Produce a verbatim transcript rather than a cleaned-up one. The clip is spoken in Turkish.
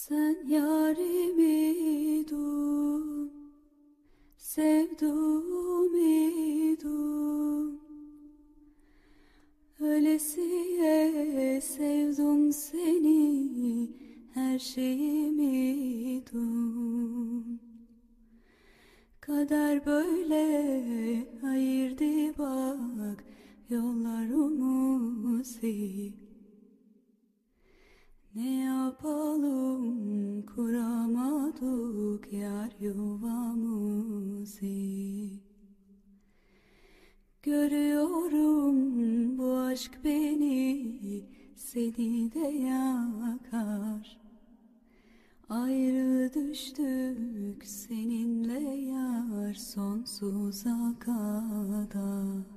Sen yarimiydin, sevduğumiydin. Ölesiye sevdim seni, her şeyimiydin. Kader böyle ayırdı bak yollarımızı. Ne yapalım, kuramadık yar yuvamızı. Görüyorum bu aşk beni, seni de yakar. Ayrı düştük seninle yar sonsuza kadar.